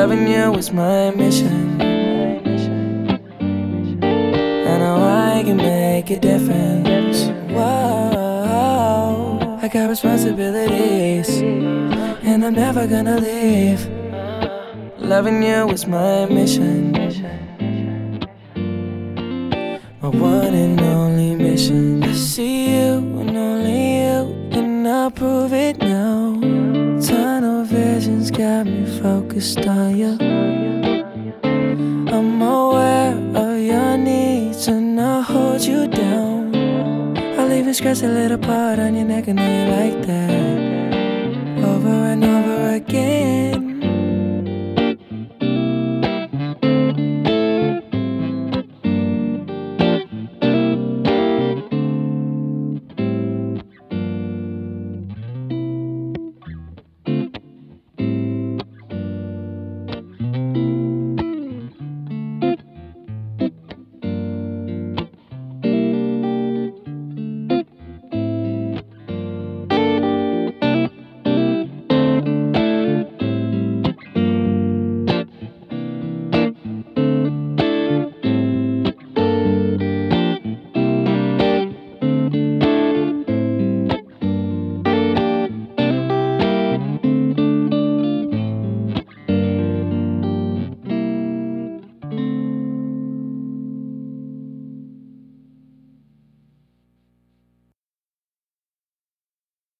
Loving you is my mission. I know I can make a difference. Whoa, I got responsibilities, and I'm never gonna leave. Loving you is my mission, my one and only mission. I see you and only you, and I'll prove it now. Tunnel vision's got me focused on you. I'm aware of your needs and I'll hold you down. I'll even scratch a little part on your neck, I know you like that. Over and over again,